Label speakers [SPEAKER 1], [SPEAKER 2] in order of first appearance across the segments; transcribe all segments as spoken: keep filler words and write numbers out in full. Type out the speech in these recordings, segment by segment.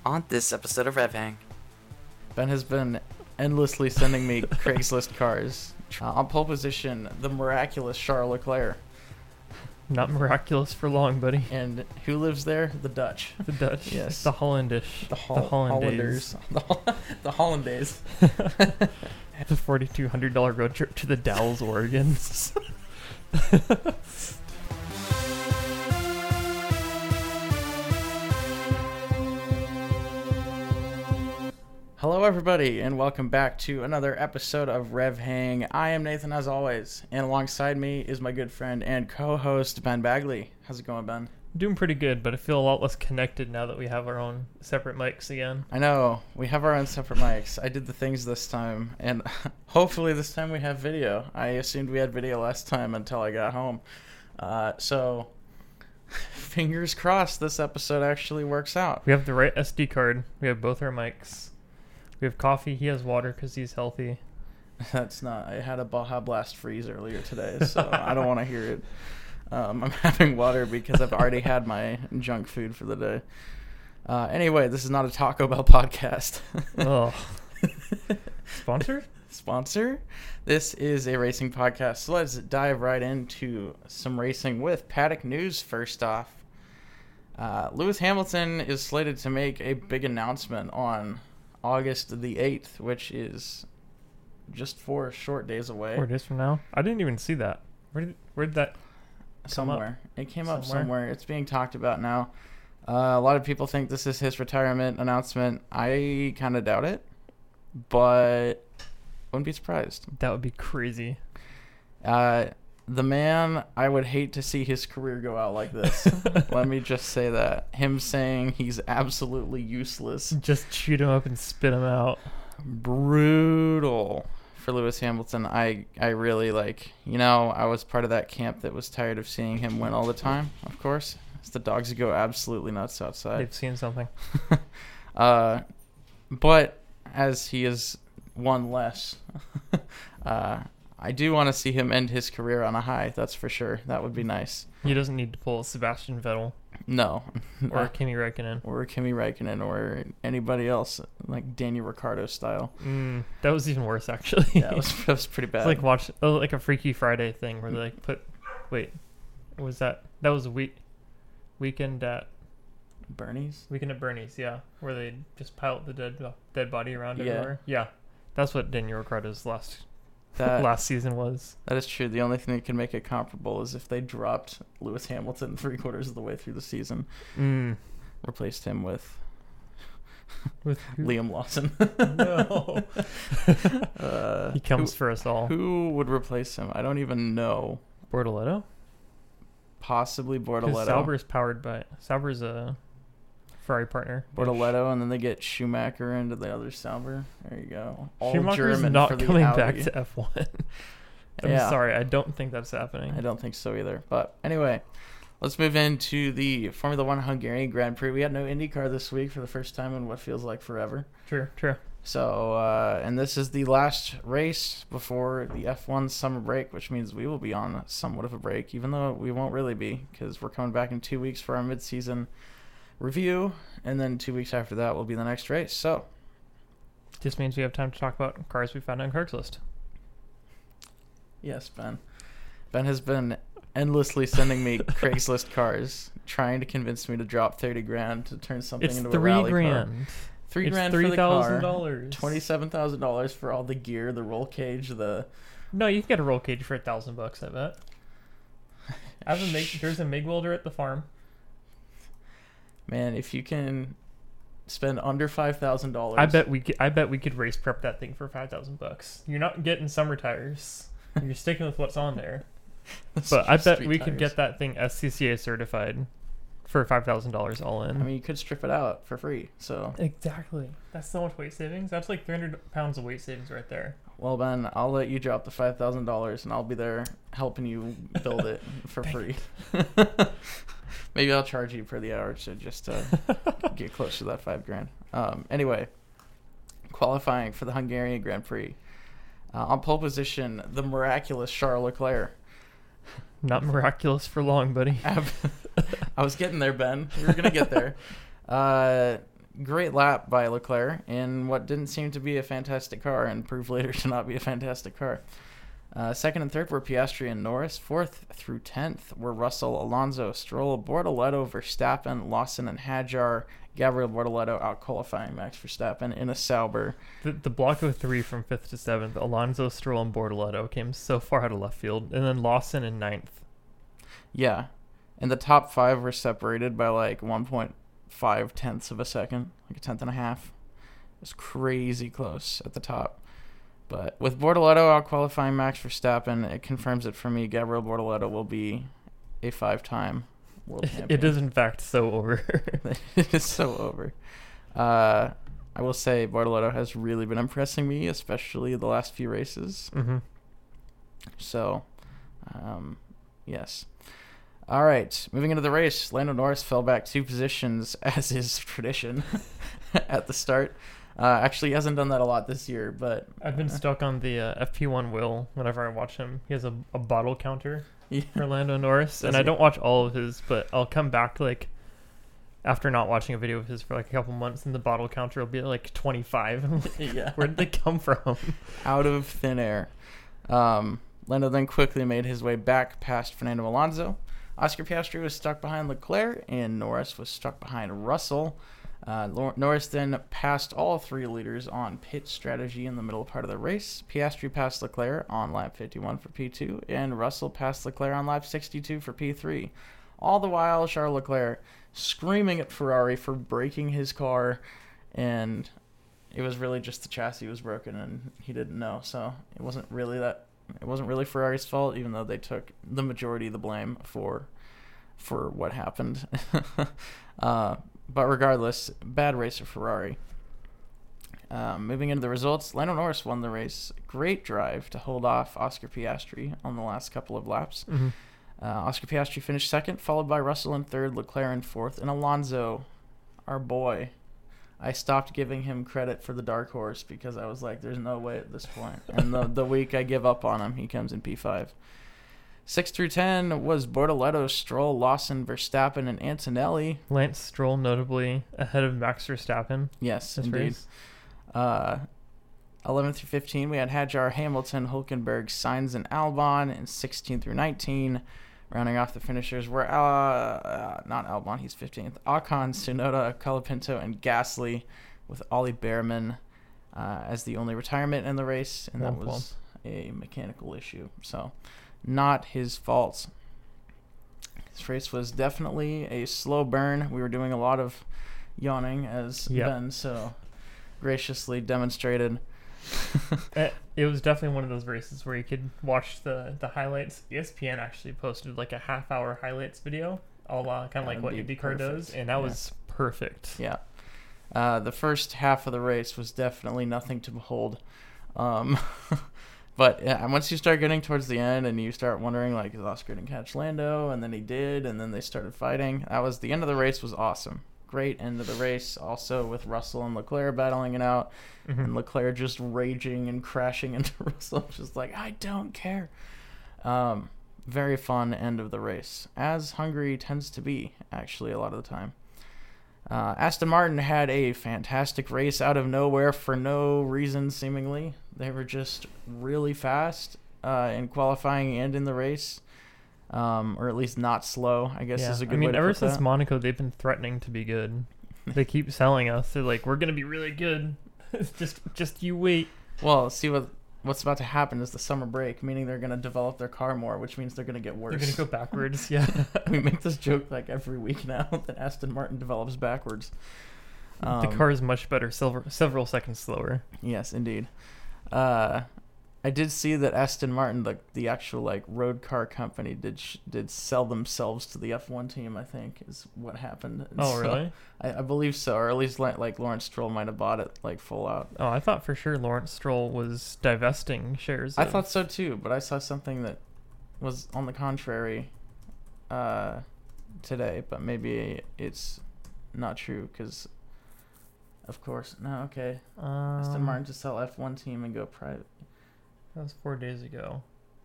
[SPEAKER 1] On this episode of Rev Hang,
[SPEAKER 2] Ben has been endlessly sending me Craigslist cars. Uh, on pole position, the miraculous Charles Leclerc.
[SPEAKER 3] Not miraculous for long, buddy.
[SPEAKER 2] And who lives there? The Dutch.
[SPEAKER 3] The Dutch.
[SPEAKER 2] Yes.
[SPEAKER 3] The Hollandish.
[SPEAKER 2] The, Hol-
[SPEAKER 3] the Hollanders.
[SPEAKER 2] Hollanders. The, the Hollandaise.
[SPEAKER 3] The forty-two hundred dollars road trip to the Dalles, Oregon.
[SPEAKER 2] Hello, everybody, and welcome back to another episode of Rev Hang. I am Nathan, as always, and alongside me is my good friend and co-host, Ben Bagley. How's it going, Ben?
[SPEAKER 3] Doing pretty good, but I feel a lot less connected now that we have our own separate mics again.
[SPEAKER 2] I know. We have our own separate mics. I did the things this time, and hopefully this time we have video. I assumed we had video last time until I got home. Uh, so, fingers crossed this episode actually works out.
[SPEAKER 3] We have the right S D card. We have both our mics. We have coffee. He has water because he's healthy.
[SPEAKER 2] That's not... I had a Baja Blast freeze earlier today, so I don't want to hear it. Um, I'm having water because I've already had my junk food for the day. Uh, anyway, this is not a Taco Bell podcast.
[SPEAKER 3] Oh. Sponsor?
[SPEAKER 2] Sponsor? This is a racing podcast, so let's dive right into some racing with Paddock News first off. Uh, Lewis Hamilton is slated to make a big announcement on August the eighth, which is just four short days away.
[SPEAKER 3] Four days from now? I didn't even see that. Where did, where did that...
[SPEAKER 2] Somewhere. It came up
[SPEAKER 3] somewhere.
[SPEAKER 2] somewhere. It's being talked about now. Uh, a lot of people think this is his retirement announcement. I kind of doubt it, but wouldn't be surprised.
[SPEAKER 3] That would be crazy.
[SPEAKER 2] Uh, the man, I would hate to see his career go out like this. Let me just say that. Him saying he's absolutely useless.
[SPEAKER 3] Just shoot him up and spit him out.
[SPEAKER 2] Brutal. For Lewis Hamilton, I, I really like, you know, I was part of that camp that was tired of seeing him win all the time, of course. It's the dogs who go absolutely nuts outside.
[SPEAKER 3] They've seen something.
[SPEAKER 2] uh, but as he has won less, uh, I do want to see him end his career on a high, that's for sure. That would be nice.
[SPEAKER 3] He doesn't need to pull Sebastian Vettel.
[SPEAKER 2] No.
[SPEAKER 3] Or Kimi Räikkönen.
[SPEAKER 2] Or Kimi Räikkönen or anybody else, like Daniel Ricciardo style.
[SPEAKER 3] Mm, that was even worse, actually.
[SPEAKER 2] Yeah, that was, that was pretty bad.
[SPEAKER 3] It's like watch oh, like a Freaky Friday thing where they like put wait, what was that? That was a week weekend at
[SPEAKER 2] Bernie's?
[SPEAKER 3] Weekend at Bernie's, yeah, where they just piled the dead dead body around
[SPEAKER 2] Yeah.
[SPEAKER 3] everywhere. Yeah, that's what Daniel Ricciardo's last
[SPEAKER 2] That,
[SPEAKER 3] last season was.
[SPEAKER 2] That is true. The only thing that can make it comparable is if they dropped Lewis Hamilton three quarters of the way through the season,
[SPEAKER 3] Mm.
[SPEAKER 2] replaced him with
[SPEAKER 3] With who?
[SPEAKER 2] Liam Lawson.
[SPEAKER 3] No.
[SPEAKER 2] uh,
[SPEAKER 3] He comes
[SPEAKER 2] who,
[SPEAKER 3] for us all.
[SPEAKER 2] Who would replace him? I don't even know.
[SPEAKER 3] Bortoletto?
[SPEAKER 2] Possibly
[SPEAKER 3] Because
[SPEAKER 2] Bortoletto.
[SPEAKER 3] Sauber's powered by Sauber's a Ferrari partner.
[SPEAKER 2] Bortoletto, and then they get Schumacher into the other Sauber. There you go. All
[SPEAKER 3] Schumacher's
[SPEAKER 2] German
[SPEAKER 3] not
[SPEAKER 2] for the
[SPEAKER 3] coming
[SPEAKER 2] Audi.
[SPEAKER 3] back to F one. I'm
[SPEAKER 2] Yeah.
[SPEAKER 3] sorry, I don't think that's happening.
[SPEAKER 2] I don't think so either. But anyway, let's move into the Formula One Hungarian Grand Prix. We had no IndyCar this week for the first time in what feels like forever.
[SPEAKER 3] True, true.
[SPEAKER 2] So, uh, and this is the last race before the F one summer break, which means we will be on somewhat of a break, even though we won't really be, because we're coming back in two weeks for our mid-season review, and then two weeks after that will be the next race. So,
[SPEAKER 3] Just means we have time to talk about cars we found on Craigslist.
[SPEAKER 2] yes, Ben. Ben has been endlessly sending me Craigslist cars, trying to convince me to drop thirty grand to turn something
[SPEAKER 3] It's
[SPEAKER 2] into a
[SPEAKER 3] three
[SPEAKER 2] rally
[SPEAKER 3] grand.
[SPEAKER 2] car. Three
[SPEAKER 3] It's
[SPEAKER 2] grand
[SPEAKER 3] three
[SPEAKER 2] for the
[SPEAKER 3] thousand
[SPEAKER 2] car.
[SPEAKER 3] dollars.
[SPEAKER 2] Twenty-seven thousand dollars for all the gear, the roll cage, the.
[SPEAKER 3] No, you can get a roll cage for a thousand bucks. I bet. I have a MIG, there's a MIG welder at the farm.
[SPEAKER 2] Man, if you can spend under five thousand dollars,
[SPEAKER 3] I bet we could, I bet we could race prep that thing for five thousand bucks. You're not getting summer tires. You're sticking with what's on there. But I bet we could get that thing S C C A certified for five thousand dollars all in.
[SPEAKER 2] I mean, you could strip it out for free. So,
[SPEAKER 3] Exactly. That's so much weight savings. That's like three hundred pounds of weight savings right there.
[SPEAKER 2] well, Ben, I'll let you drop the five thousand dollars, and I'll be there helping you build it for free. Maybe I'll charge you per the hour to just uh, get close to that five grand. Um, anyway, qualifying for the Hungarian Grand Prix. Uh, on pole position, the miraculous Charles Leclerc.
[SPEAKER 3] Not miraculous for long, buddy.
[SPEAKER 2] I was getting there, Ben. We were going to get there. Uh, great lap by Leclerc in what didn't seem to be a fantastic car and proved later to not be a fantastic car. Uh, second and third were Piastri and Norris. Fourth through tenth were Russell, Alonso, Stroll, Bortoleto, Verstappen, Lawson, and Hadjar. Gabriel Bortoleto out-qualifying Max Verstappen in a Sauber.
[SPEAKER 3] The, the block of three from fifth to seventh, Alonso, Stroll, and Bortoleto came so far out of left field. And then Lawson in ninth.
[SPEAKER 2] Yeah. And the top five were separated by like one point five tenths of a second, like a tenth and a half. It was crazy close at the top. But with Bortoleto out-qualifying Max Verstappen, it confirms it for me. Gabriel Bortoleto will be a five-time world champion.
[SPEAKER 3] It is, in fact, so over.
[SPEAKER 2] It is so over. Uh, I will say Bortoleto has really been impressing me, especially the last few races.
[SPEAKER 3] Mm-hmm.
[SPEAKER 2] So, um, yes. All right, moving into the race, Lando Norris fell back two positions, as is tradition, at the start. Uh, actually, he hasn't done that a lot this year, but...
[SPEAKER 3] I've been stuck on the uh, F P one wheel whenever I watch him. He has a, a bottle counter
[SPEAKER 2] yeah.
[SPEAKER 3] for Lando Norris,
[SPEAKER 2] Does
[SPEAKER 3] and
[SPEAKER 2] he?
[SPEAKER 3] I don't watch all of his, but I'll come back, like, after not watching a video of his for, like, a couple months, and the bottle counter will be, like, twenty-five.
[SPEAKER 2] Yeah.
[SPEAKER 3] Where did they come from?
[SPEAKER 2] Out of thin air. Um, Lando then quickly made his way back past Fernando Alonso. Oscar Piastri was stuck behind Leclerc, and Norris was stuck behind Russell. Uh, Norris then passed all three leaders on pit strategy in the middle part of the race. Piastri passed Leclerc on lap fifty-one for P two, and Russell passed Leclerc on lap sixty-two for P three. All the while, Charles Leclerc screaming at Ferrari for breaking his car, and it was really just the chassis was broken, and he didn't know. So it wasn't really that. It wasn't really Ferrari's fault, even though they took the majority of the blame for for what happened. uh, But regardless, bad race for Ferrari. Um, moving into the results, Lando Norris won the race. Great drive to hold off Oscar Piastri on the last couple of laps.
[SPEAKER 3] Mm-hmm.
[SPEAKER 2] Uh, Oscar Piastri finished second, followed by Russell in third, Leclerc in fourth, and Alonso, our boy. I stopped giving him credit for the dark horse because I was like, there's no way at this point. And the, the week I give up on him, he comes in P five. six through ten was Bortoleto, Stroll, Lawson, Verstappen, and Antonelli.
[SPEAKER 3] Lance Stroll notably ahead of Max Verstappen.
[SPEAKER 2] Yes,
[SPEAKER 3] this
[SPEAKER 2] indeed.
[SPEAKER 3] race.
[SPEAKER 2] Uh, eleven through fifteen, we had Hadjar, Hamilton, Hülkenberg, Sainz, and Albon. And sixteen through nineteen, rounding off the finishers, were uh, uh, not Albon, he's fifteenth. Ocon, Tsunoda, Colapinto, and Gasly, with Ollie Behrman uh, as the only retirement in the race, and that
[SPEAKER 3] Womp
[SPEAKER 2] was a mechanical issue. So, not his fault. This race was definitely a slow burn. We were doing a lot of yawning, as
[SPEAKER 3] Yep.
[SPEAKER 2] Ben so graciously demonstrated.
[SPEAKER 3] it, it was definitely one of those races where you could watch the, the highlights. E S P N actually posted like a half hour highlights video, all uh, kind of like what
[SPEAKER 2] That'd be
[SPEAKER 3] IndyCar does,
[SPEAKER 2] perfect.
[SPEAKER 3] and that
[SPEAKER 2] Yeah.
[SPEAKER 3] was perfect.
[SPEAKER 2] Yeah. Uh, the first half of the race was definitely nothing to behold. Um, but yeah, once you start getting towards the end and you start wondering, like, is Oscar going to catch Lando? And then he did, and then they started fighting. That was the end of the race was awesome. Great end of the race, also with Russell and Leclerc battling it out.
[SPEAKER 3] Mhm.
[SPEAKER 2] And Leclerc just raging and crashing into Russell, just like, I don't care. Um, very fun end of the race, as Hungary tends to be, actually, a lot of the time. Uh, Aston Martin had a fantastic race out of nowhere for no reason, seemingly. They were just really fast uh, in qualifying and in the race, um, or at least not slow, I guess
[SPEAKER 3] Yeah.
[SPEAKER 2] is a good
[SPEAKER 3] I mean,
[SPEAKER 2] way to
[SPEAKER 3] ever
[SPEAKER 2] put
[SPEAKER 3] since
[SPEAKER 2] that.
[SPEAKER 3] Monaco, they've been threatening to be good. They keep selling us. They're like, we're gonna be really good. just, just you wait.
[SPEAKER 2] Well, see what what's about to happen is the summer break, meaning they're going to develop their car more, which means they're going to get worse.
[SPEAKER 3] They're gonna go backwards. Yeah.
[SPEAKER 2] We make this joke like every week now that Aston Martin develops backwards. Um,
[SPEAKER 3] the car is much better, silver, several seconds slower.
[SPEAKER 2] Yes, indeed. Uh, I did see that Aston Martin, the the actual like road car company, did sh- did sell themselves to the F one team. I think is what happened. And
[SPEAKER 3] Oh,
[SPEAKER 2] so-
[SPEAKER 3] really?
[SPEAKER 2] I, I believe so, or at least like, like Lawrence Stroll might have bought it like full out.
[SPEAKER 3] Oh, I thought for sure Lawrence Stroll was divesting shares.
[SPEAKER 2] I
[SPEAKER 3] of-
[SPEAKER 2] thought so too, but I saw something that was on the contrary uh, today. But maybe it's not true because, of course, no. Okay, Aston
[SPEAKER 3] Um,
[SPEAKER 2] Martin to sell F one team and go private.
[SPEAKER 3] That was four days ago.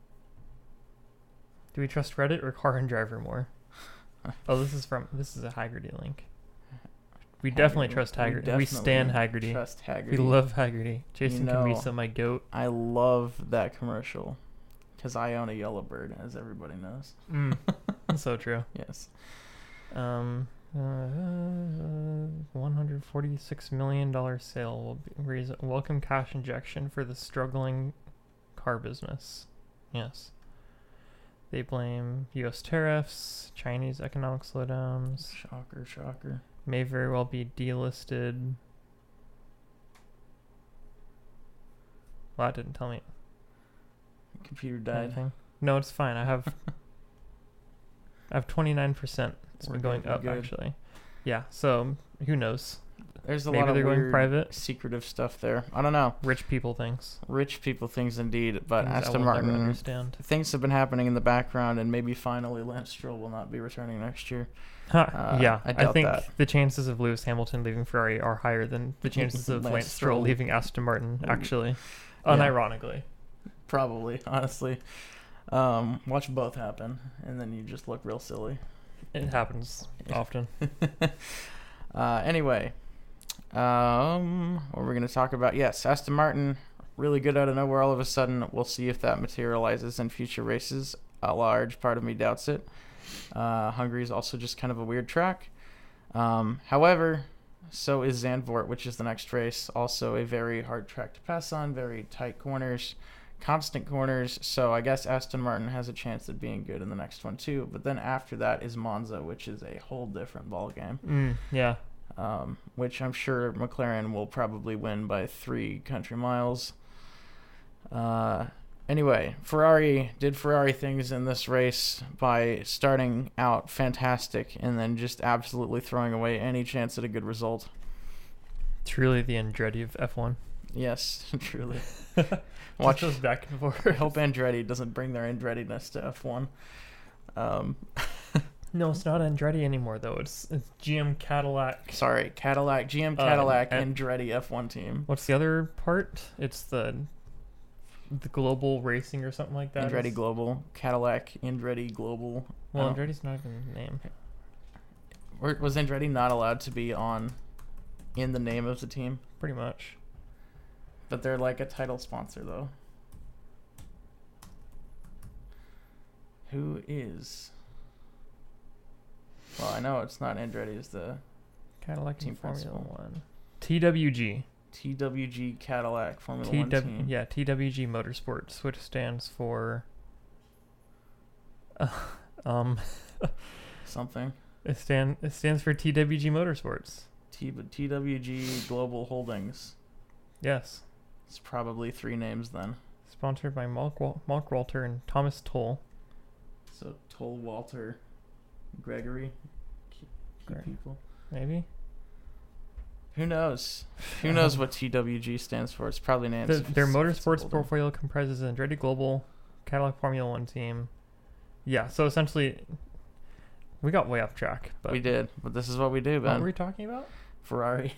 [SPEAKER 3] Do we trust Reddit or Car and Driver more? Oh, this is from this is a Haggerty link. We definitely
[SPEAKER 2] Haggerty.
[SPEAKER 3] trust
[SPEAKER 2] We
[SPEAKER 3] Haggerty. We, stand
[SPEAKER 2] definitely
[SPEAKER 3] Haggerty.
[SPEAKER 2] Trust
[SPEAKER 3] We
[SPEAKER 2] Haggerty.
[SPEAKER 3] love Haggerty. Jason
[SPEAKER 2] You know,
[SPEAKER 3] Camisa, my goat.
[SPEAKER 2] I love that commercial because I own a Yellowbird, as everybody knows.
[SPEAKER 3] Mm. That's so true.
[SPEAKER 2] Yes.
[SPEAKER 3] Um, uh, one hundred forty-six million dollars sale will be raise welcome cash injection for the struggling car business. Yes. They blame U S tariffs, Chinese economic slowdowns.
[SPEAKER 2] Shocker, shocker.
[SPEAKER 3] May very well be delisted. Well, that didn't tell me
[SPEAKER 2] Computer died.
[SPEAKER 3] anything. No, it's fine. I have I have twenty-nine percent. It's
[SPEAKER 2] We're
[SPEAKER 3] been going
[SPEAKER 2] good, we're
[SPEAKER 3] up,
[SPEAKER 2] good.
[SPEAKER 3] actually. Yeah, so who knows?
[SPEAKER 2] There's a
[SPEAKER 3] Maybe
[SPEAKER 2] lot of
[SPEAKER 3] they're going
[SPEAKER 2] weird,
[SPEAKER 3] private.
[SPEAKER 2] secretive stuff there. I don't know.
[SPEAKER 3] Rich people things.
[SPEAKER 2] Rich people things indeed, but
[SPEAKER 3] Things I
[SPEAKER 2] Aston
[SPEAKER 3] will never
[SPEAKER 2] Martin,
[SPEAKER 3] understand.
[SPEAKER 2] things have been happening in the background, and maybe finally Lance Stroll will not be returning next year.
[SPEAKER 3] Huh,
[SPEAKER 2] Uh,
[SPEAKER 3] yeah,
[SPEAKER 2] I
[SPEAKER 3] I,
[SPEAKER 2] doubt
[SPEAKER 3] think
[SPEAKER 2] that.
[SPEAKER 3] the chances of Lewis Hamilton leaving Ferrari are higher than the chances of
[SPEAKER 2] Lance
[SPEAKER 3] Lance Stroll
[SPEAKER 2] Stroll.
[SPEAKER 3] leaving Aston Martin,
[SPEAKER 2] Mm.
[SPEAKER 3] actually.
[SPEAKER 2] Yeah.
[SPEAKER 3] Unironically.
[SPEAKER 2] Probably, honestly. Um, watch both happen, and then you just look real silly.
[SPEAKER 3] It happens often.
[SPEAKER 2] uh, anyway, um, what we're going to talk about? Yes, Aston Martin, really good out of nowhere all of a sudden. We'll see if that materializes in future races. A large part of me doubts it. Uh, Hungary is also just kind of a weird track. Um, however, so is Zandvoort, which is the next race. Also a very hard track to pass on, very tight corners, constant corners. So I guess Aston Martin has a chance at being good in the next one too. But then after that is Monza, which is a whole different ballgame.
[SPEAKER 3] Mm, yeah.
[SPEAKER 2] Um, which I'm sure McLaren will probably win by three country miles. Uh, anyway, Ferrari did Ferrari things in this race by starting out fantastic and then just absolutely throwing away any chance at a good result.
[SPEAKER 3] Truly the Andretti of F one.
[SPEAKER 2] Yes, truly.
[SPEAKER 3] Watch
[SPEAKER 2] Watch.
[SPEAKER 3] those back and forth.
[SPEAKER 2] I hope Andretti doesn't bring their Andretti-ness to F one. Um,
[SPEAKER 3] No, it's not Andretti anymore, though. It's, it's G M Cadillac.
[SPEAKER 2] sorry, Cadillac, G M
[SPEAKER 3] Uh,
[SPEAKER 2] Cadillac,
[SPEAKER 3] and-
[SPEAKER 2] Andretti F one team.
[SPEAKER 3] What's the other part? It's the the Global Racing or something like that.
[SPEAKER 2] Andretti
[SPEAKER 3] is-
[SPEAKER 2] Global, Cadillac, Andretti Global.
[SPEAKER 3] Well,
[SPEAKER 2] I don't-
[SPEAKER 3] Andretti's not even the name.
[SPEAKER 2] Or was Andretti not allowed to be on in the name of the team?
[SPEAKER 3] Pretty much.
[SPEAKER 2] But they're like a title sponsor, though. Who is? Well, I know it's not Andretti. It's the
[SPEAKER 3] Cadillac
[SPEAKER 2] Team
[SPEAKER 3] in Formula
[SPEAKER 2] principal.
[SPEAKER 3] One. T W G.
[SPEAKER 2] T W G Cadillac Formula
[SPEAKER 3] T
[SPEAKER 2] One
[SPEAKER 3] W
[SPEAKER 2] team.
[SPEAKER 3] yeah, T W G Motorsports, which stands for uh, um
[SPEAKER 2] Something.
[SPEAKER 3] it stand it stands for T W G Motorsports.
[SPEAKER 2] T T W G Global Holdings.
[SPEAKER 3] Yes.
[SPEAKER 2] It's probably three names then.
[SPEAKER 3] Sponsored by Mark, Wal- Mark Walter and Thomas Toll.
[SPEAKER 2] So Toll Walter, Gregory, key, key
[SPEAKER 3] Great.
[SPEAKER 2] people.
[SPEAKER 3] Maybe.
[SPEAKER 2] Who knows? Who knows what T W G stands for? It's probably names.
[SPEAKER 3] The,
[SPEAKER 2] if
[SPEAKER 3] their
[SPEAKER 2] it's- if it's
[SPEAKER 3] motorsports
[SPEAKER 2] older.
[SPEAKER 3] portfolio comprises Andretti Global, Cadillac Formula One team. Yeah, so essentially, we got way off track. But
[SPEAKER 2] We did, but this is what we do,
[SPEAKER 3] What
[SPEAKER 2] Ben.
[SPEAKER 3] were we talking about?
[SPEAKER 2] Ferrari.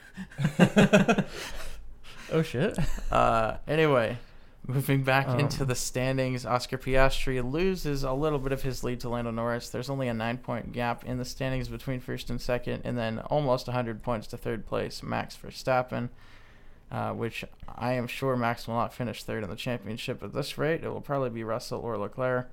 [SPEAKER 3] Oh shit!
[SPEAKER 2] Uh, anyway, moving back
[SPEAKER 3] Um.
[SPEAKER 2] into the standings, Oscar Piastri loses a little bit of his lead to Lando Norris. There's only a nine-point gap in the standings between first and second, and then almost one hundred points to third place, Max Verstappen, uh, which I am sure Max will not finish third in the championship at this rate. It will probably be Russell or Leclerc.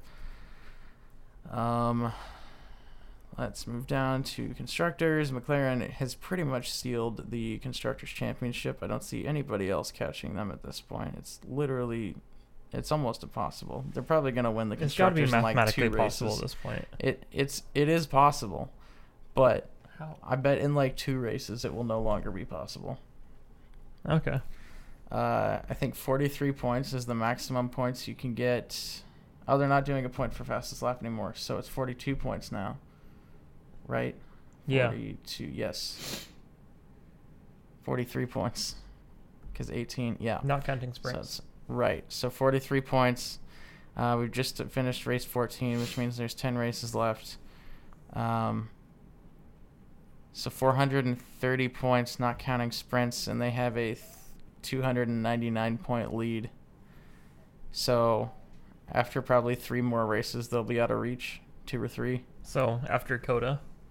[SPEAKER 2] Um, let's move down to constructors. McLaren has pretty much sealed the constructors championship. I don't see anybody else catching them at this point. It's literally, it's almost impossible. They're probably going to win the
[SPEAKER 3] It's got to be
[SPEAKER 2] constructors in like
[SPEAKER 3] mathematically
[SPEAKER 2] two
[SPEAKER 3] possible at
[SPEAKER 2] races.
[SPEAKER 3] this point.
[SPEAKER 2] It it's it is possible, but
[SPEAKER 3] How?
[SPEAKER 2] I bet in like two races it will no longer be possible.
[SPEAKER 3] Okay.
[SPEAKER 2] Uh, I think forty-three points is the maximum points you can get. Oh, they're not doing a point for fastest lap anymore, so it's forty-two points now. Right?
[SPEAKER 3] Yeah.
[SPEAKER 2] forty-two, yes. forty-three points. Because eighteen, yeah.
[SPEAKER 3] Not counting
[SPEAKER 2] So
[SPEAKER 3] sprints.
[SPEAKER 2] it's, right. So forty-three points. Uh, we've just finished race fourteen, which means there's ten races left. Um, so four hundred thirty points, not counting sprints, and they have a th- two hundred ninety-nine point lead. So after probably three more races, they'll be out of reach, two or three.
[SPEAKER 3] So after Coda,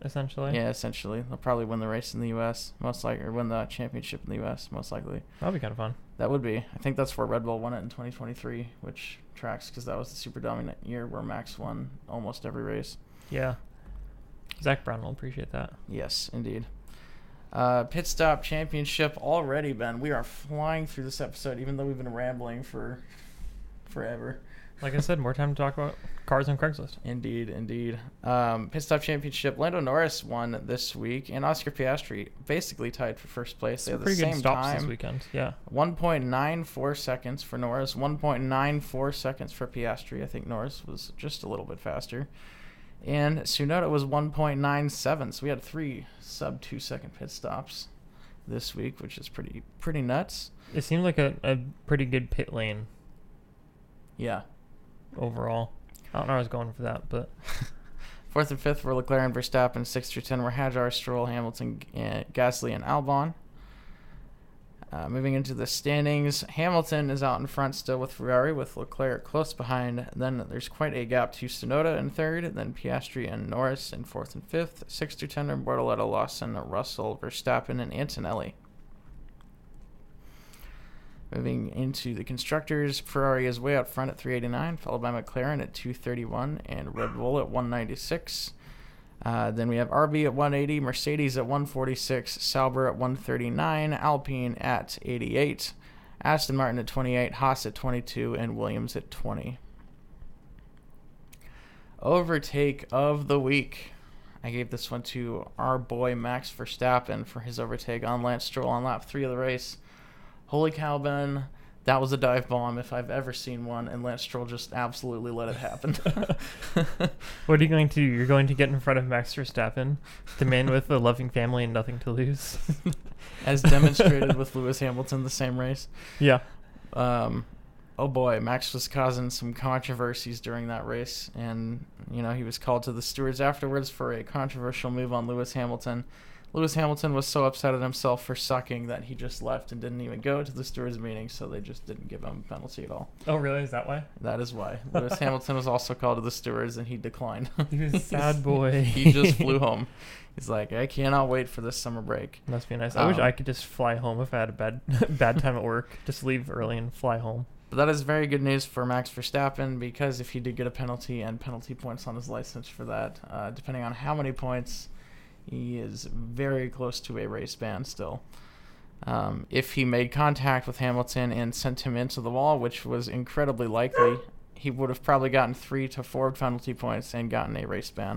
[SPEAKER 3] essentially.
[SPEAKER 2] Yeah, essentially. They'll probably win the race in the U S, most likely, or win the championship in the U S, most likely.
[SPEAKER 3] That'd be kind of fun.
[SPEAKER 2] That would be. I think that's where Red Bull won it in twenty twenty-three, which tracks because that was the super dominant year where Max won almost every race.
[SPEAKER 3] Yeah. Zach Brown will appreciate that.
[SPEAKER 2] Yes, indeed. Uh, pit stop championship already, Ben. We are flying through this episode, even though we've been rambling for forever.
[SPEAKER 3] Like I said, more time to talk about cars on Craigslist.
[SPEAKER 2] Indeed, indeed. Um, pit stop championship. Lando Norris won this week, and Oscar Piastri basically tied for first place. They had the
[SPEAKER 3] Pretty
[SPEAKER 2] same
[SPEAKER 3] good stops
[SPEAKER 2] time.
[SPEAKER 3] this weekend. Yeah.
[SPEAKER 2] one point nine four seconds for Norris, one point nine four seconds for Piastri. I think Norris was just a little bit faster. And Tsunoda was one point nine seven. So we had three sub two second pit stops this week, which is pretty pretty nuts.
[SPEAKER 3] It seemed like a, a pretty good pit lane
[SPEAKER 2] Yeah.
[SPEAKER 3] overall. I don't know where I was going for that, but
[SPEAKER 2] Fourth and fifth were Leclerc and Verstappen. Six through ten were Hadjar, Stroll, Hamilton, uh, Gasly, and Albon. Uh, moving into the standings, Hamilton is out in front still with Ferrari, with Leclerc close behind. Then there's quite a gap to Tsunoda in third, then Piastri and Norris in fourth and fifth. Six through ten are Bortoleto, Lawson, Russell, Verstappen, and Antonelli. Moving into the constructors, Ferrari is way out front at three eighty-nine, followed by McLaren at two thirty-one, and Red Bull at one ninety-six. Uh, then we have R B at one eighty, Mercedes at one forty-six, Sauber at one thirty-nine, Alpine at eighty-eight, Aston Martin at twenty-eight, Haas at twenty-two, and Williams at twenty. Overtake of the week. I gave this one to our boy Max Verstappen for his overtake on Lance Stroll on lap three of the race. Holy cow, Ben. That was a dive bomb if I've ever seen one, and Lance Stroll just absolutely let it happen.
[SPEAKER 3] What are you going to do? You're going to get in front of Max Verstappen, the man with a loving family and nothing to lose.
[SPEAKER 2] As demonstrated with Lewis Hamilton the same race.
[SPEAKER 3] Yeah.
[SPEAKER 2] Um, oh boy, Max was causing some controversies during that race, and you know he was called to the stewards afterwards for a controversial move on Lewis Hamilton. Lewis Hamilton was so upset at himself for sucking that he just left and didn't even go to the stewards meeting, so they just didn't give him a penalty at all.
[SPEAKER 3] Oh, really? Is that why?
[SPEAKER 2] That is why. Lewis Hamilton was also called to the stewards, and he declined.
[SPEAKER 3] He was a sad boy.
[SPEAKER 2] He just flew home. He's like, I cannot wait for this summer break.
[SPEAKER 3] Must be nice.
[SPEAKER 2] Um,
[SPEAKER 3] I wish I could just fly home if I had a bad bad time at work. Just leave early and fly home.
[SPEAKER 2] But that is very good news for Max Verstappen, because if he did get a penalty and penalty points on his license for that, uh, depending on how many points, he is very close to a race ban still. Um, if he made contact with Hamilton and sent him into the wall, which was incredibly likely, he would have probably gotten three to four penalty points and gotten a race ban.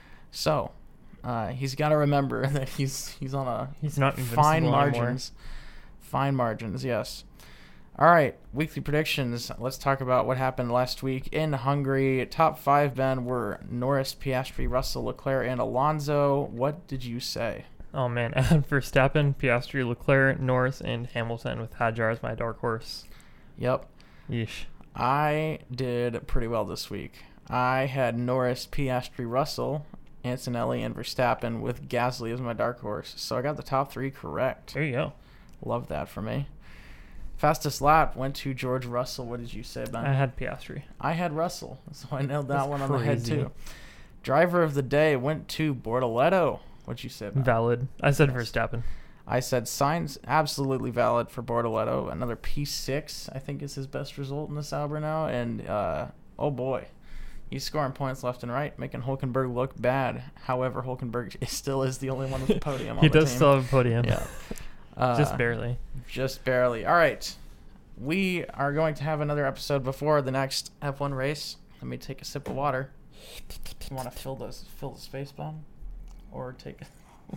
[SPEAKER 2] So uh, he's got to remember that he's he's on a
[SPEAKER 3] He's not
[SPEAKER 2] fine
[SPEAKER 3] invincible
[SPEAKER 2] margins.
[SPEAKER 3] anymore.
[SPEAKER 2] Fine margins, yes. All right, weekly predictions. Let's talk about what happened last week in Hungary. Top five, Ben, were Norris, Piastri, Russell, Leclerc, and Alonso. What did you say?
[SPEAKER 3] Oh, man. I had Verstappen, Piastri, Leclerc, Norris, and Hamilton with Hadjar as my dark horse.
[SPEAKER 2] Yep.
[SPEAKER 3] Yeesh.
[SPEAKER 2] I did pretty well this week. I had Norris, Piastri, Russell, Antonelli, and Verstappen with Gasly as my dark horse. So I got the top three correct.
[SPEAKER 3] There you go.
[SPEAKER 2] Love that for me. Fastest lap went to George Russell. What did you say, Ben?
[SPEAKER 3] I had Piastri.
[SPEAKER 2] I had Russell, so I nailed that
[SPEAKER 3] That's
[SPEAKER 2] one on the head,
[SPEAKER 3] crazy.
[SPEAKER 2] too. Driver of the day went to Bortoleto. What'd you say, Ben?
[SPEAKER 3] Valid. I said
[SPEAKER 2] Yes.
[SPEAKER 3] Verstappen.
[SPEAKER 2] I said Sainz, absolutely valid for Bortoleto. Another P six, I think, is his best result in the Sauber now. And, uh, oh, boy. He's scoring points left and right, making Hulkenberg look bad. However, Hulkenberg still is the only one with the podium on
[SPEAKER 3] He
[SPEAKER 2] the
[SPEAKER 3] does
[SPEAKER 2] team.
[SPEAKER 3] still have a podium.
[SPEAKER 2] Yeah. Uh,
[SPEAKER 3] Just barely.
[SPEAKER 2] Just barely. All right. We are going to have another episode before the next F one race. Let me take a sip of water. You want to fill the, fill the space bomb? Or take a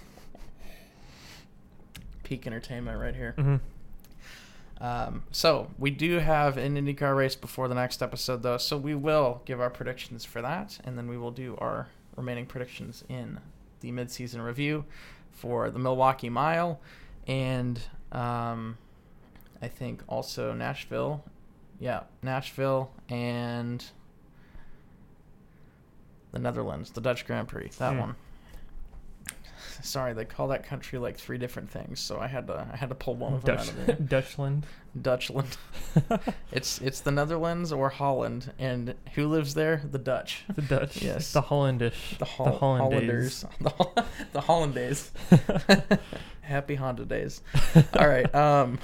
[SPEAKER 2] peak entertainment right here.
[SPEAKER 3] Mm-hmm.
[SPEAKER 2] Um, so we do have an IndyCar race before the next episode, though, so we will give our predictions for that, and then we will do our remaining predictions in the mid-season review for the Milwaukee Mile, and um, I think also Nashville. Yeah, Nashville and the Netherlands, the Dutch Grand Prix, that
[SPEAKER 3] Hmm.
[SPEAKER 2] one. sorry, they call that country like three different things, so I had to I had to pull one of them
[SPEAKER 3] Dutch,
[SPEAKER 2] out of there.
[SPEAKER 3] Dutchland.
[SPEAKER 2] Dutchland. it's it's the Netherlands or Holland, and who lives there? The Dutch.
[SPEAKER 3] The Dutch.
[SPEAKER 2] Yes.
[SPEAKER 3] The Hollandish.
[SPEAKER 2] The, Hol-
[SPEAKER 3] the Hollanders.
[SPEAKER 2] Hollanders. The, Hol- the Hollandaise. Happy Honda days. All right. Um.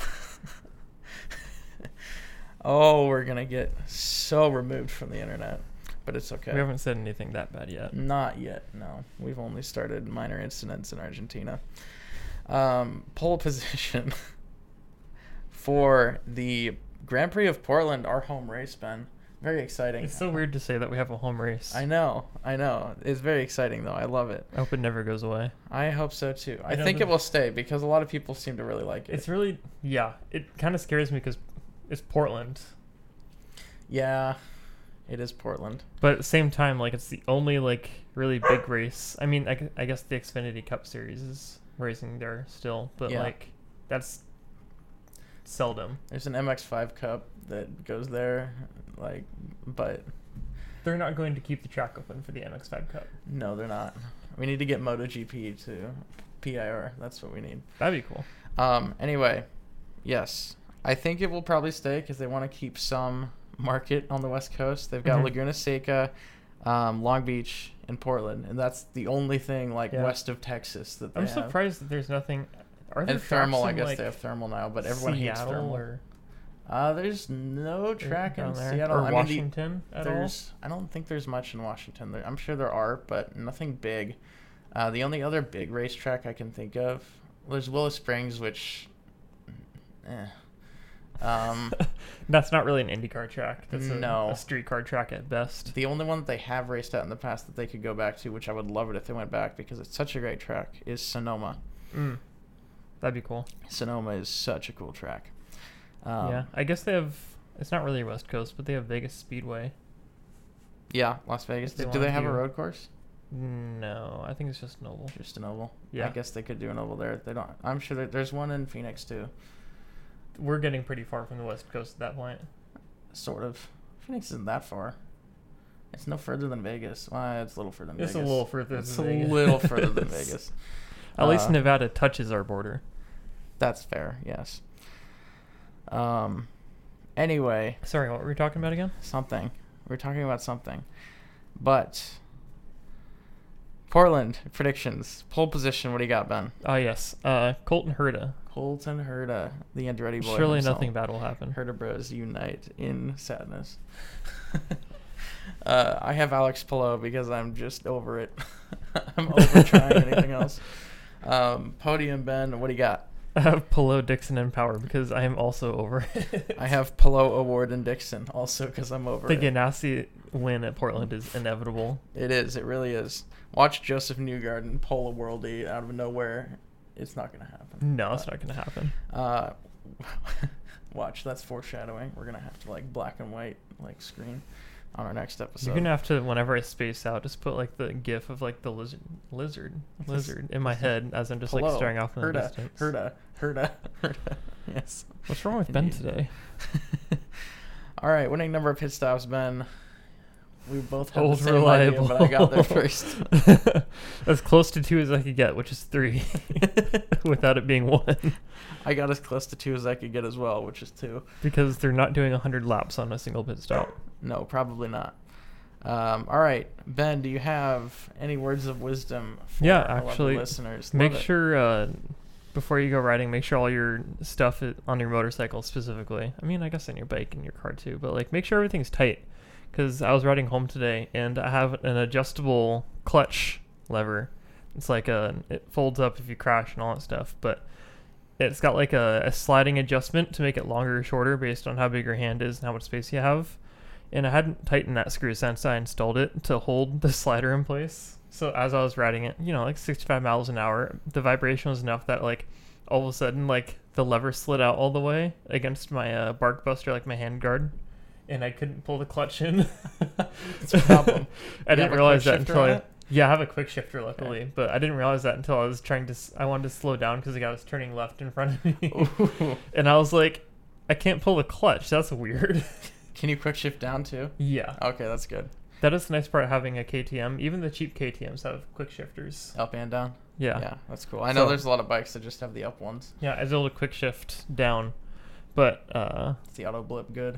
[SPEAKER 2] Oh, we're gonna get so removed from the internet, but it's okay.
[SPEAKER 3] We haven't said anything that bad yet.
[SPEAKER 2] Not yet. No, we've only started minor incidents in Argentina. Um, pole position for the Grand Prix of Portland, our home race, Ben. Very exciting.
[SPEAKER 3] It's so weird to say that we have a home race.
[SPEAKER 2] I know, I know. It's very exciting, though. I love it.
[SPEAKER 3] I hope it never goes away.
[SPEAKER 2] I hope so, too. I,
[SPEAKER 3] I know
[SPEAKER 2] think
[SPEAKER 3] the-
[SPEAKER 2] it will stay because a lot of people seem to really like it.
[SPEAKER 3] It's really, yeah, it kind of scares me because it's Portland.
[SPEAKER 2] Yeah, it is Portland.
[SPEAKER 3] But at the same time, like, it's the only, like, really big race. I mean, I, gu- I guess the Xfinity Cup Series is racing there still, but,
[SPEAKER 2] Yeah.
[SPEAKER 3] like, that's seldom.
[SPEAKER 2] There's an M X five Cup that goes there, like, but
[SPEAKER 3] They're not going to keep the track open for the M X five Cup.
[SPEAKER 2] no, they're not. We need to get MotoGP to P I R. That's what we need.
[SPEAKER 3] That'd be cool.
[SPEAKER 2] Um. Anyway, yes, I think it will probably stay because they want to keep some market on the West Coast. They've got
[SPEAKER 3] Mhm.
[SPEAKER 2] Laguna Seca, um, Long Beach, and Portland, and that's the only thing like
[SPEAKER 3] Yeah.
[SPEAKER 2] west of Texas that they
[SPEAKER 3] I'm
[SPEAKER 2] have.
[SPEAKER 3] surprised that there's nothing. Are there
[SPEAKER 2] And thermal, I
[SPEAKER 3] tracks in,
[SPEAKER 2] guess
[SPEAKER 3] like,
[SPEAKER 2] they have thermal now, but everyone hates
[SPEAKER 3] Seattle
[SPEAKER 2] thermal.
[SPEAKER 3] Or
[SPEAKER 2] Uh, there's no track in
[SPEAKER 3] down there?
[SPEAKER 2] Seattle.
[SPEAKER 3] Or
[SPEAKER 2] I mean, the-
[SPEAKER 3] Washington at all?
[SPEAKER 2] There's, I don't think there's much in Washington. There, I'm sure there are, but nothing big. Uh, the only other big racetrack I can think of, well, there's Willow Springs, which, eh. Um,
[SPEAKER 3] That's not really an IndyCar track. That's a,
[SPEAKER 2] No.
[SPEAKER 3] a streetcar track at best.
[SPEAKER 2] the only one that they have raced at in the past that they could go back to, which I would love it if they went back because it's such a great track, is Sonoma.
[SPEAKER 3] Mm. That'd be cool.
[SPEAKER 2] Sonoma is such a cool track. Um,
[SPEAKER 3] Yeah, I guess they have. It's not really West Coast, but they have Vegas Speedway.
[SPEAKER 2] Yeah, Las Vegas.
[SPEAKER 3] They
[SPEAKER 2] Do
[SPEAKER 3] wanna
[SPEAKER 2] they have a
[SPEAKER 3] do-
[SPEAKER 2] road course?
[SPEAKER 3] No, I think it's just Noble.
[SPEAKER 2] Just an oval.
[SPEAKER 3] Yeah.
[SPEAKER 2] I guess they could do an oval there. They don't. I'm sure that there's one in Phoenix too.
[SPEAKER 3] We're getting pretty far from the West Coast at that point.
[SPEAKER 2] Sort of. Phoenix isn't that far. It's no further than Vegas. Well, it's a little further than
[SPEAKER 3] It's
[SPEAKER 2] Vegas.
[SPEAKER 3] a little further
[SPEAKER 2] It's
[SPEAKER 3] than
[SPEAKER 2] a
[SPEAKER 3] Vegas.
[SPEAKER 2] little further than Vegas.
[SPEAKER 3] At least
[SPEAKER 2] Uh,
[SPEAKER 3] Nevada touches our border.
[SPEAKER 2] That's fair. Yes. Um. Anyway,
[SPEAKER 3] Sorry, what were we talking about again?
[SPEAKER 2] something. We're talking about something, but Portland predictions, pole position. What do you got, Ben?
[SPEAKER 3] Oh yes, uh, Colton Herta.
[SPEAKER 2] Colton Herta, the Andretti boy.
[SPEAKER 3] Surely
[SPEAKER 2] himself.
[SPEAKER 3] nothing bad will happen.
[SPEAKER 2] Herta Bros unite in sadness. uh, I have Alex Palou because I'm just over it. I'm over trying anything else. Um, podium, Ben. What do you got?
[SPEAKER 3] I have Polo, Dixon, and Power because I am also over it.
[SPEAKER 2] I have Palou, Award, and Dixon also because I'm over
[SPEAKER 3] the
[SPEAKER 2] it.
[SPEAKER 3] Ganassi win at Portland is inevitable.
[SPEAKER 2] It is. It really is. Watch Joseph Newgarden pull a worldie out of nowhere. It's not going to happen.
[SPEAKER 3] No, it's not going to happen.
[SPEAKER 2] Uh, watch. That's foreshadowing. We're going to have to like black and white like screen on our next episode.
[SPEAKER 3] You're gonna have to, whenever I space out, just put like the gif of like the lizard, lizard, lizard in my head as I'm just like
[SPEAKER 2] Hello,
[SPEAKER 3] staring off in the
[SPEAKER 2] Herta,
[SPEAKER 3] distance.
[SPEAKER 2] Herta, Herta, Herta. Yes.
[SPEAKER 3] What's wrong with Ben
[SPEAKER 2] Indeed.
[SPEAKER 3] today?
[SPEAKER 2] All right, winning number of pit stops, Ben. We both have
[SPEAKER 3] Old
[SPEAKER 2] the same
[SPEAKER 3] reliable.
[SPEAKER 2] idea, but I got there first.
[SPEAKER 3] As close to two as I could get, which is three, without it being one,
[SPEAKER 2] I got as close to two as I could get as well, which is two.
[SPEAKER 3] because they're not doing a hundred laps on a single pit stop.
[SPEAKER 2] No, probably not. Um, all right, Ben, do you have any words of wisdom for
[SPEAKER 3] Yeah,
[SPEAKER 2] our lovely
[SPEAKER 3] actually,
[SPEAKER 2] listeners?
[SPEAKER 3] Make
[SPEAKER 2] Love it.
[SPEAKER 3] sure uh, before you go riding, make sure all your stuff is on your motorcycle specifically. I mean, I guess on your bike and your car too, but like make sure everything's tight. Because I was riding home today and I have an adjustable clutch lever. It's like a, it folds up if you crash and all that stuff, but it's got like a, a sliding adjustment to make it longer or shorter based on how big your hand is and how much space you have. And I hadn't tightened that screw since I installed it to hold the slider in place. So as I was riding it, you know, like sixty-five miles an hour, the vibration was enough that like all of a sudden like the lever slid out all the way against my uh, bark buster, like my hand guard. And I couldn't pull the clutch in.
[SPEAKER 2] It's a problem.
[SPEAKER 3] I
[SPEAKER 2] You
[SPEAKER 3] didn't
[SPEAKER 2] have a
[SPEAKER 3] realize
[SPEAKER 2] quick
[SPEAKER 3] that
[SPEAKER 2] shifter
[SPEAKER 3] until
[SPEAKER 2] on
[SPEAKER 3] I.
[SPEAKER 2] it?
[SPEAKER 3] Yeah, I have a quick shifter, luckily,
[SPEAKER 2] Okay.
[SPEAKER 3] but I didn't realize that until I was trying to. s- I wanted to slow down because the guy was turning left in front of me,
[SPEAKER 2] Ooh.
[SPEAKER 3] and I was like, I can't pull the clutch. That's weird.
[SPEAKER 2] Can you quick shift down too?
[SPEAKER 3] Yeah,
[SPEAKER 2] Okay, that's good.
[SPEAKER 3] that is the nice part of having a K T M. Even the cheap K T Ms have quick shifters.
[SPEAKER 2] Up and down.
[SPEAKER 3] Yeah.
[SPEAKER 2] Yeah, that's cool. I know
[SPEAKER 3] So-
[SPEAKER 2] there's a lot of bikes that just have the up ones.
[SPEAKER 3] Yeah, I was able to quick shift down, but uh,
[SPEAKER 2] Is the auto blip good?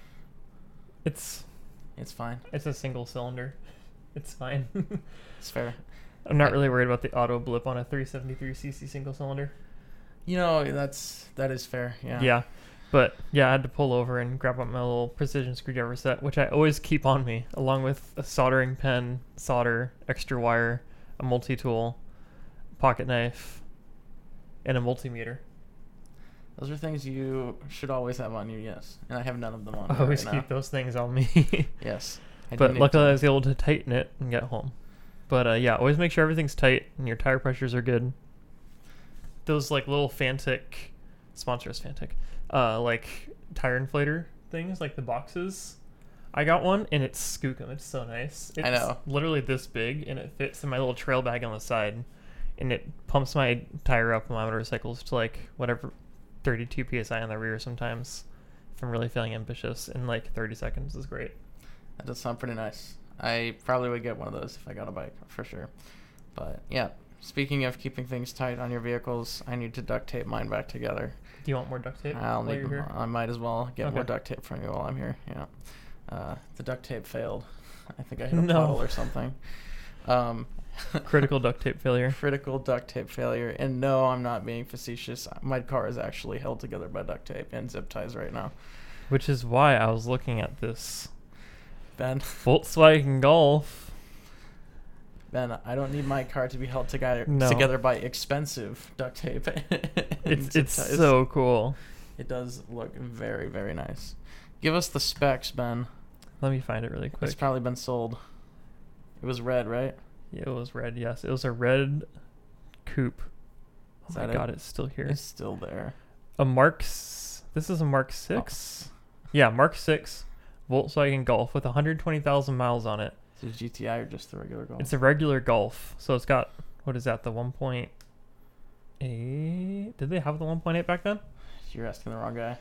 [SPEAKER 3] it's
[SPEAKER 2] It's fine.
[SPEAKER 3] it's a single cylinder. It's fine.
[SPEAKER 2] It's fair.
[SPEAKER 3] I'm not really worried about the auto blip on a three seventy-three c c single cylinder.
[SPEAKER 2] You know, that's that is fair. Yeah.
[SPEAKER 3] Yeah. But yeah, I had to pull over and grab up my little precision screwdriver set, which I always keep on me, along with a soldering pen, solder, extra wire, a multi-tool, pocket knife, and a multimeter.
[SPEAKER 2] Those are things you should always have on you. Yes, and I have none of them on.
[SPEAKER 3] I
[SPEAKER 2] me
[SPEAKER 3] always
[SPEAKER 2] right
[SPEAKER 3] keep
[SPEAKER 2] now.
[SPEAKER 3] those things on me.
[SPEAKER 2] Yes. I do
[SPEAKER 3] But
[SPEAKER 2] need
[SPEAKER 3] luckily I
[SPEAKER 2] to-
[SPEAKER 3] was able to tighten it and get home. But uh, yeah, always make sure everything's tight and your tire pressures are good. Those like little Fantic, sponsor us Fantic, uh, like tire inflator things, like the boxes. I got one and it's Skookum. It's so nice. It's
[SPEAKER 2] I know.
[SPEAKER 3] literally this big and it fits in my little trail bag on the side, and it pumps my tire up on my motorcycles to like whatever thirty-two P S I on the rear sometimes. If I'm really feeling ambitious, in like thirty seconds is great.
[SPEAKER 2] That does sound pretty nice. I probably would get one of those if I got a bike, for sure. But yeah, speaking of keeping things tight on your vehicles, I need to duct tape mine back together.
[SPEAKER 3] Do you want more duct tape?
[SPEAKER 2] I'll
[SPEAKER 3] while
[SPEAKER 2] need.
[SPEAKER 3] you're here?
[SPEAKER 2] I might as well get more
[SPEAKER 3] Okay.
[SPEAKER 2] duct tape from you while I'm here. Yeah. Uh, the duct tape failed. I think I hit a
[SPEAKER 3] No.
[SPEAKER 2] puddle or something. Um,
[SPEAKER 3] Critical duct tape failure.
[SPEAKER 2] Critical duct tape failure. And no, I'm not being facetious. My car is actually held together by duct tape and zip ties right now.
[SPEAKER 3] Which is why I was looking at this
[SPEAKER 2] Ben,
[SPEAKER 3] Volkswagen Golf.
[SPEAKER 2] Ben, I don't need my car to be held together
[SPEAKER 3] No.
[SPEAKER 2] together by expensive duct tape. and
[SPEAKER 3] It's
[SPEAKER 2] zip
[SPEAKER 3] it's
[SPEAKER 2] ties.
[SPEAKER 3] so cool.
[SPEAKER 2] It does look very, very nice. Give us the specs, Ben.
[SPEAKER 3] Let me find it really quick.
[SPEAKER 2] It's probably been sold. It was red, right?
[SPEAKER 3] Yeah, it was red. Yes, it was a red coupe. Oh
[SPEAKER 2] Is
[SPEAKER 3] my
[SPEAKER 2] that
[SPEAKER 3] god,
[SPEAKER 2] it?
[SPEAKER 3] it's still here.
[SPEAKER 2] It's still there.
[SPEAKER 3] A Mark. S- This is a Mark Six. Yeah, Mark Six Volkswagen Golf with one hundred twenty thousand miles on it.
[SPEAKER 2] Is it G T I or just the regular Golf?
[SPEAKER 3] It's a regular Golf, so it's got what is that? The one point eight? Did they have the one point eight back then?
[SPEAKER 2] You're asking the wrong guy.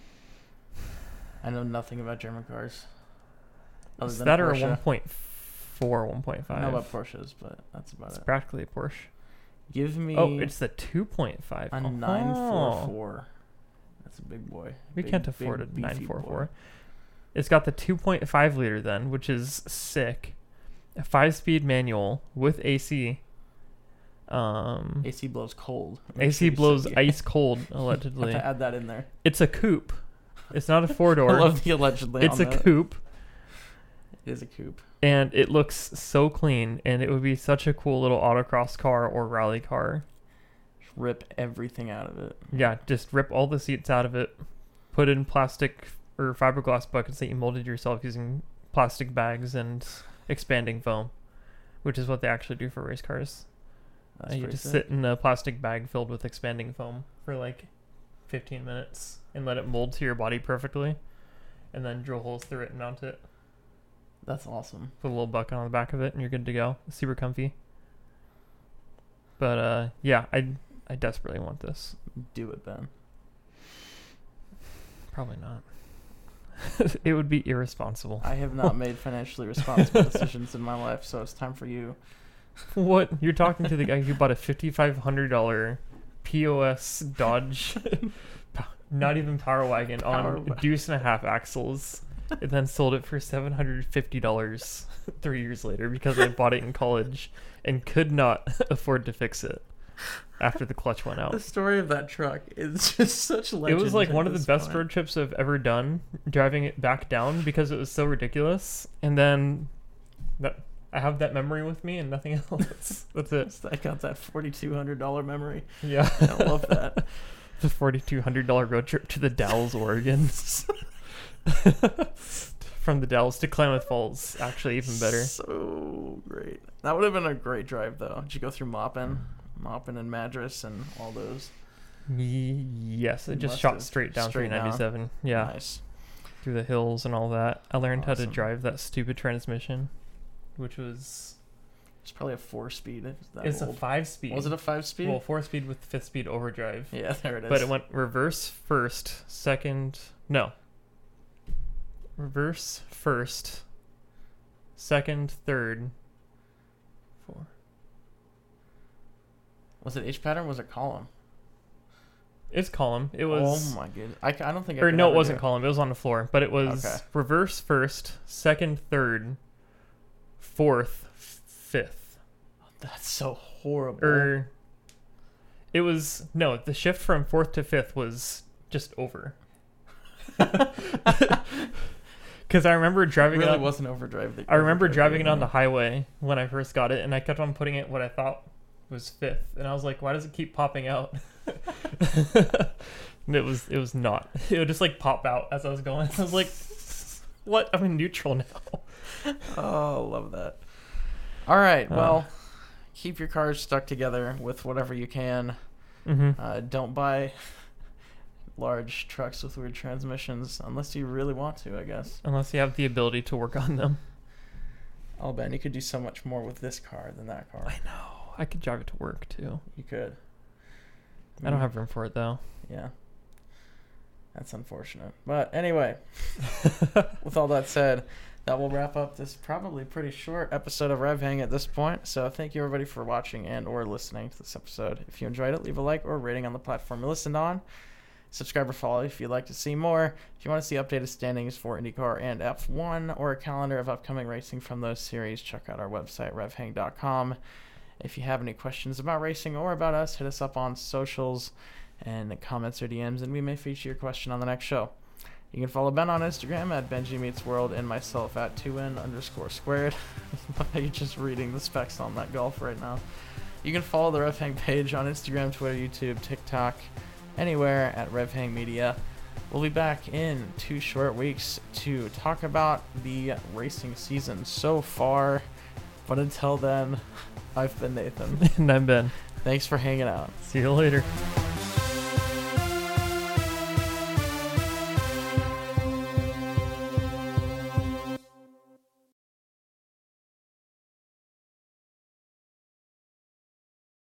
[SPEAKER 2] I know nothing about German cars. Other
[SPEAKER 3] Is
[SPEAKER 2] than
[SPEAKER 3] that or a
[SPEAKER 2] Porsche.
[SPEAKER 3] one point four, one point
[SPEAKER 2] I know
[SPEAKER 3] five?
[SPEAKER 2] about Porsches, but that's about
[SPEAKER 3] It's
[SPEAKER 2] it.
[SPEAKER 3] practically a Porsche.
[SPEAKER 2] Give me
[SPEAKER 3] Oh, it's the two point five.
[SPEAKER 2] a
[SPEAKER 3] Oh.
[SPEAKER 2] nine forty-four. That's a big boy.
[SPEAKER 3] We
[SPEAKER 2] Big,
[SPEAKER 3] can't afford
[SPEAKER 2] big,
[SPEAKER 3] a
[SPEAKER 2] beefy
[SPEAKER 3] nine forty-four.
[SPEAKER 2] boy.
[SPEAKER 3] It's got the two point five liter then, which is sick. A five-speed manual with A C. Um,
[SPEAKER 2] A C blows cold. Make
[SPEAKER 3] A
[SPEAKER 2] sure
[SPEAKER 3] C
[SPEAKER 2] you
[SPEAKER 3] blows
[SPEAKER 2] say-
[SPEAKER 3] ice cold,
[SPEAKER 2] Have
[SPEAKER 3] allegedly.
[SPEAKER 2] to add that in there.
[SPEAKER 3] It's a coupe. It's not a
[SPEAKER 2] I
[SPEAKER 3] four-door.
[SPEAKER 2] love the allegedly.
[SPEAKER 3] It's
[SPEAKER 2] on
[SPEAKER 3] a
[SPEAKER 2] that.
[SPEAKER 3] coupe,
[SPEAKER 2] It is a coupe.
[SPEAKER 3] and it looks so clean, and it would be such a cool little autocross car or rally car.
[SPEAKER 2] Rip everything out of it.
[SPEAKER 3] Yeah, just rip all the seats out of it, put in plastic or fiberglass buckets that you molded yourself using plastic bags and expanding foam, which is what they actually do for race cars.
[SPEAKER 2] That's
[SPEAKER 3] Uh, you
[SPEAKER 2] pretty
[SPEAKER 3] just
[SPEAKER 2] sick.
[SPEAKER 3] sit in a plastic bag filled with expanding foam for like fifteen minutes and let it mold to your body perfectly, and then drill holes through it and mount it.
[SPEAKER 2] That's awesome.
[SPEAKER 3] Put a little bucket on the back of it, and you're good to go. It's super comfy. But uh, yeah, I I desperately want this.
[SPEAKER 2] Do it, Ben.
[SPEAKER 3] Probably not. It would be irresponsible.
[SPEAKER 2] I have not made financially responsible decisions in my life, so it's time for you.
[SPEAKER 3] What? You're talking to the guy who bought a fifty-five hundred dollars P O S Dodge, not even Power Wagon,
[SPEAKER 2] Power
[SPEAKER 3] on
[SPEAKER 2] Wa-
[SPEAKER 3] deuce and a half axles, and then sold it for seven hundred fifty dollars three years later because I bought it in college and could not afford to fix it after the clutch went out.
[SPEAKER 2] The story of that truck is just such legend.
[SPEAKER 3] It was like
[SPEAKER 2] at
[SPEAKER 3] one of the
[SPEAKER 2] this
[SPEAKER 3] best
[SPEAKER 2] point.
[SPEAKER 3] road trips I've ever done, driving it back down because it was so ridiculous. And then that I have that memory with me and nothing else. That's it.
[SPEAKER 2] I got that forty-two hundred dollars memory.
[SPEAKER 3] Yeah.
[SPEAKER 2] I love that.
[SPEAKER 3] The forty-two hundred dollars road trip to the Dalles, Oregon. From the Dalles to Klamath Falls, actually even better.
[SPEAKER 2] So great. That would have been a great drive, though. Did you go through Maupin? Maupin and Madras and all those?
[SPEAKER 3] Y- yes, it
[SPEAKER 2] You
[SPEAKER 3] just
[SPEAKER 2] must
[SPEAKER 3] shot
[SPEAKER 2] have.
[SPEAKER 3] straight down
[SPEAKER 2] Straight down.
[SPEAKER 3] three ninety-seven. Yeah,
[SPEAKER 2] Nice.
[SPEAKER 3] through the hills and all that. I learned how
[SPEAKER 2] Awesome.
[SPEAKER 3] to drive that stupid transmission, which was
[SPEAKER 2] It's probably a four-speed. It's that
[SPEAKER 3] it's a
[SPEAKER 2] old.
[SPEAKER 3] five speed.
[SPEAKER 2] Was it a five-speed?
[SPEAKER 3] Well, four speed with fifth speed overdrive.
[SPEAKER 2] Yeah, there it is.
[SPEAKER 3] But it went reverse first, second, no. Reverse first, second, third, four.
[SPEAKER 2] Was it H pattern? Or was it column?
[SPEAKER 3] It's column. It was.
[SPEAKER 2] Oh my goodness! I, I don't think. I
[SPEAKER 3] Or
[SPEAKER 2] could
[SPEAKER 3] no, it
[SPEAKER 2] ever
[SPEAKER 3] wasn't
[SPEAKER 2] do
[SPEAKER 3] column. It was on the floor, but it was
[SPEAKER 2] Okay.
[SPEAKER 3] reverse first, second, third, fourth, fifth.
[SPEAKER 2] That's so horrible.
[SPEAKER 3] Or it was no. The shift from fourth to fifth was just over. Because I remember
[SPEAKER 2] it
[SPEAKER 3] driving
[SPEAKER 2] really
[SPEAKER 3] it. On,
[SPEAKER 2] wasn't overdrive. That
[SPEAKER 3] I remember
[SPEAKER 2] overdrive
[SPEAKER 3] driving it
[SPEAKER 2] that
[SPEAKER 3] on the
[SPEAKER 2] way.
[SPEAKER 3] highway when I first got it, and I kept on putting it what I thought was fifth, and I was like, "Why does it keep popping out?" And it was it was not. It would just like pop out as I was going. I was like, "What? I'm in neutral now."
[SPEAKER 2] Oh, love that. All right.
[SPEAKER 3] Uh.
[SPEAKER 2] Well, keep your cars stuck together with whatever you can.
[SPEAKER 3] Mm-hmm.
[SPEAKER 2] Uh, don't buy large trucks with weird transmissions unless you really want to, I guess.
[SPEAKER 3] Unless you have the ability to work on them.
[SPEAKER 2] Oh, Ben, you could do so much more with this car than that car.
[SPEAKER 3] I know. I could drive it to work too.
[SPEAKER 2] You could.
[SPEAKER 3] I don't have room for it though.
[SPEAKER 2] Yeah. That's unfortunate. But anyway, with all that said, that will wrap up this probably pretty short episode of Rev Hang at this point. So thank you everybody for watching and or listening to this episode. If you enjoyed it, leave a like or a rating on the platform you listened on. Subscribe or follow if you'd like to see more. If you want to see updated standings for IndyCar and F one or a calendar of upcoming racing from those series, check out our website, rev hang dot com. If you have any questions about racing or about us, hit us up on socials and comments or D Ms, and we may feature your question on the next show. You can follow Ben on Instagram at Benji Meets World and myself at two N underscore squared. You're just reading the specs on that Golf right now. You can follow the Rev Hang page on Instagram, Twitter, YouTube, TikTok, anywhere at Rev Hang Media. We'll be back in two short weeks to talk about the racing season so far. But until then, I've been Nathan.
[SPEAKER 3] And I'm Ben.
[SPEAKER 2] Thanks for hanging out.
[SPEAKER 3] See you later.